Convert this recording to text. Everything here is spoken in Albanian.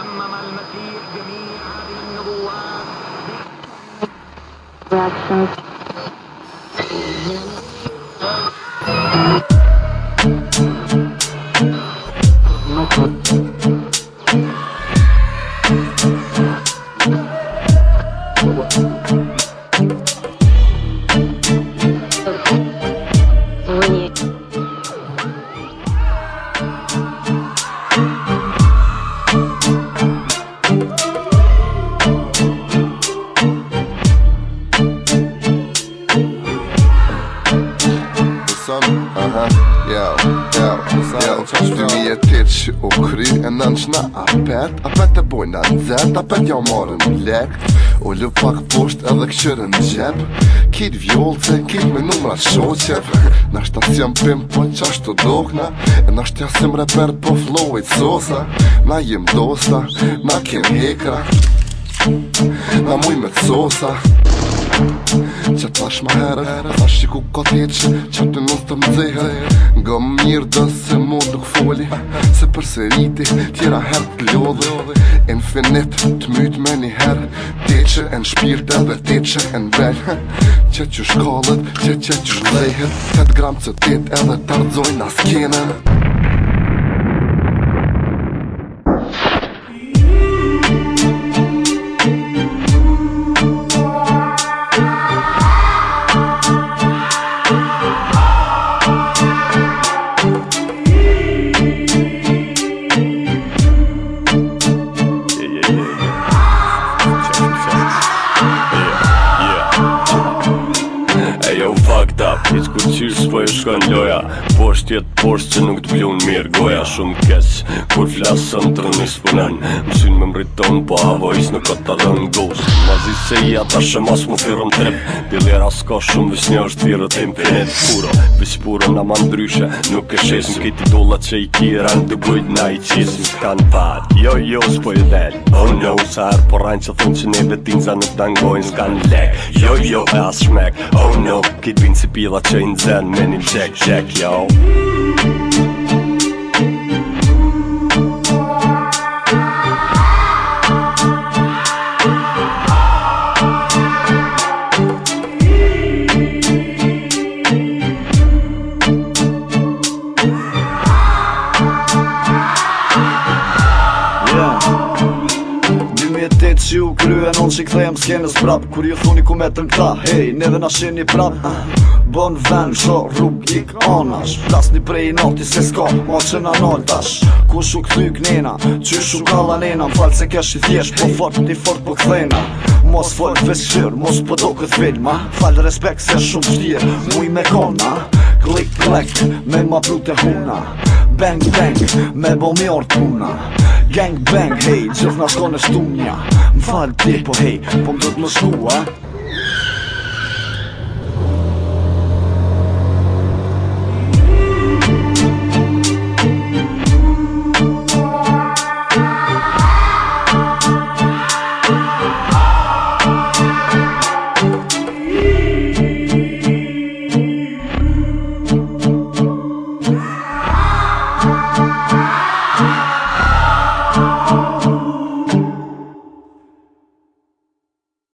تمم المسيح جميع هذه النبوات. Och kry en nënçna apet e bojna nxet, apet ja marrën lekt u lë pak poshtë edhe këshërën qep. Kit vjollce, kit me numra shoqep. Nashta s'jam pim po qashtu dokna, e nashta sim reper po flowit sosa. Na jem dosta, na kem hekra, na muj me sosa. Që tash ma herë, tash që ku ka teqë, që të nësë të mëzehe. Nga mirë dë se mu nuk foli, se për seriti tjera herë të lodhe. Infinit të mytë me një herë, teqë e në shpirt edhe teqë e në vel. Që që shkallët, që zhlehet, 8 gram që tet edhe të ardzojnë as kenën. Hiq kur qysh po e shkon loja, posht jet posht që nuk t'blun mirë goja. Shumë kes, kur flasën të rënis punën, mësyn me mriton po avojs nuk o të rën gos. Mazi se i ata shë mas mu firëm trep, dilera s'ka shumë vis një është virët infinit puro. Vis puro na ma ndryshe, nuk e shesim kiti dollat që i kiran dë gujt na i qesim s'kan pat. Jo s'po i del, oh no, sa her po rajnë që thunë që neve tinza nuk dangojnë s'kan lek. Jo e as shmek, oh no, kit vinë si pila që i nxen me një check, yo. Që ju kryen on që këthejmë s'kenës prap. Kur ju thuni ku metën këta, hej, neve na sheni prap. Bon ven, sho rrug ik anash, plasni prej nati se s'ka, ma që na naltash. Ku shu këthy knena, që shu kalla nena, m'fall se kesh i thjesht, po fort i fort po këthejna. Mos fol feshqyr, mos po do këtë filma, fall respekt se shumë shtirë, muj me kona. Klik klek, me ma brute huna, bang bang, me bo mjort puna. Gang bang, hej, gjithna shkone shtunja, m'fall ti po hej, po m'do t'më shkua.